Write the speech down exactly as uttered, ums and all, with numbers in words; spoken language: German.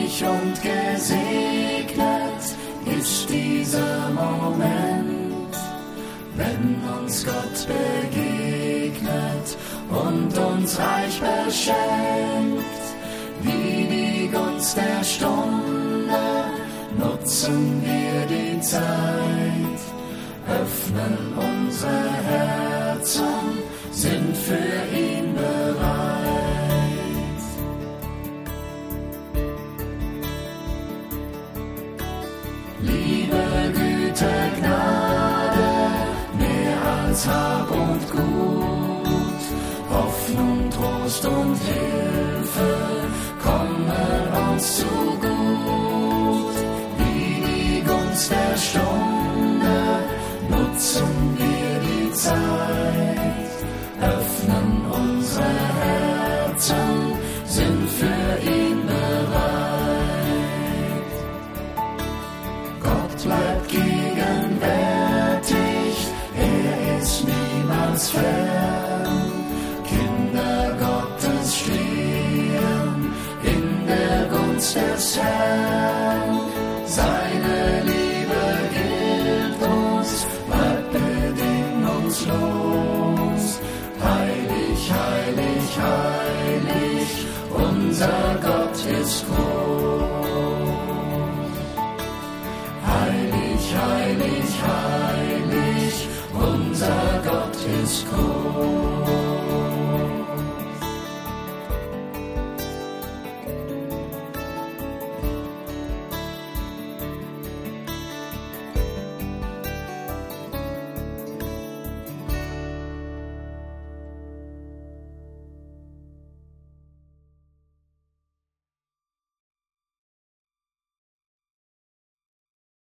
Herrlich und gesegnet ist dieser Moment, wenn uns Gott begegnet und uns reich beschenkt. Wie die Gunst der Stunde nutzen wir die Zeit, öffnen unsere Herzen, sind für ihn bereit. Liebe, Güte, Gnade, mehr als Hab und Gut, Hoffnung, Trost und Hilfe kommen uns zu gut. Wie die Gunst der Stunde nutzen wir die Zeit, öffnen unsere Herzen, sind für ihn bereit. Gott bleibt gegenwärtig, er ist niemals fern. Kinder Gottes stehen in der Gunst des Herrn. Seine Liebe gilt uns, bleibt bedingungslos. Heilig, heilig, heilig, unser Gott ist groß. Heilig, heilig, heilig, unser Gott ist groß.